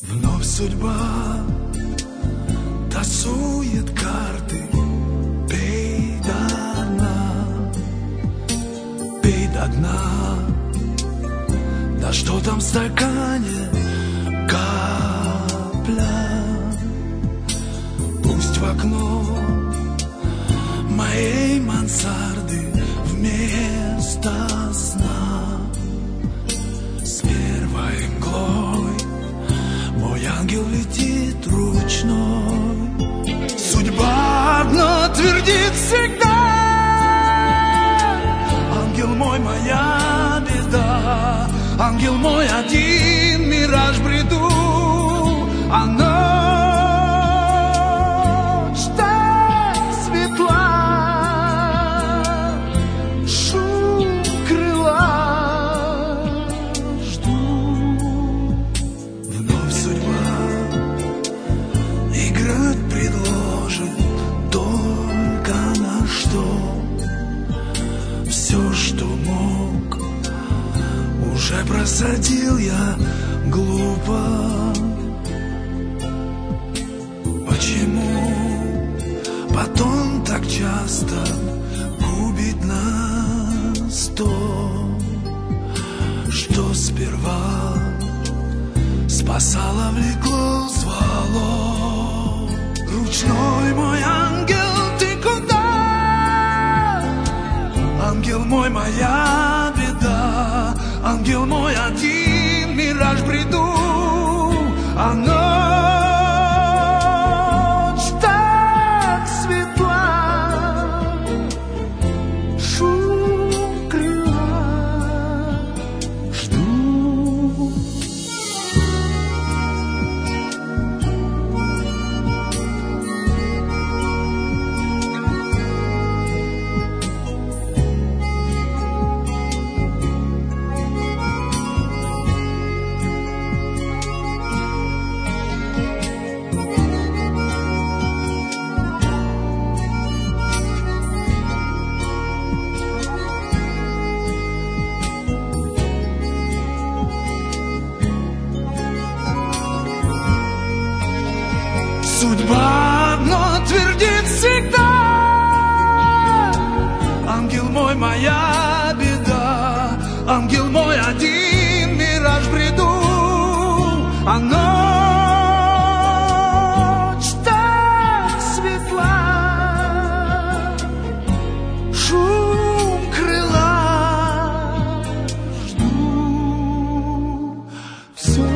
Вновь судьба тасует карты. Пей до дна. Да что там в стакане? Капля. Пусть в окно моей мансарды вместо сна с первой мглой мой ангел летит ручной. Судьба одно твердит всегда: ангел мой, моя беда. Ангел мой, один мираж бреду, а ночь так светла, шум крыла жду. Вновь судьба играть предложит только на что. Все, что мог, уже просадил я глупо. Почему потом так часто губит нас то, что сперва спасало, влекло, звало? Ручной мой ангел, ты куда? Ангел мой, моя беда. Ангел мой, один мираж бреду, а ночь так светла, шум крыла жду. Судьба одно твердит всегда: ангел мой, моя беда. Ангел мой, один мираж бреду, а ночь так светла, шум крыла жду. Все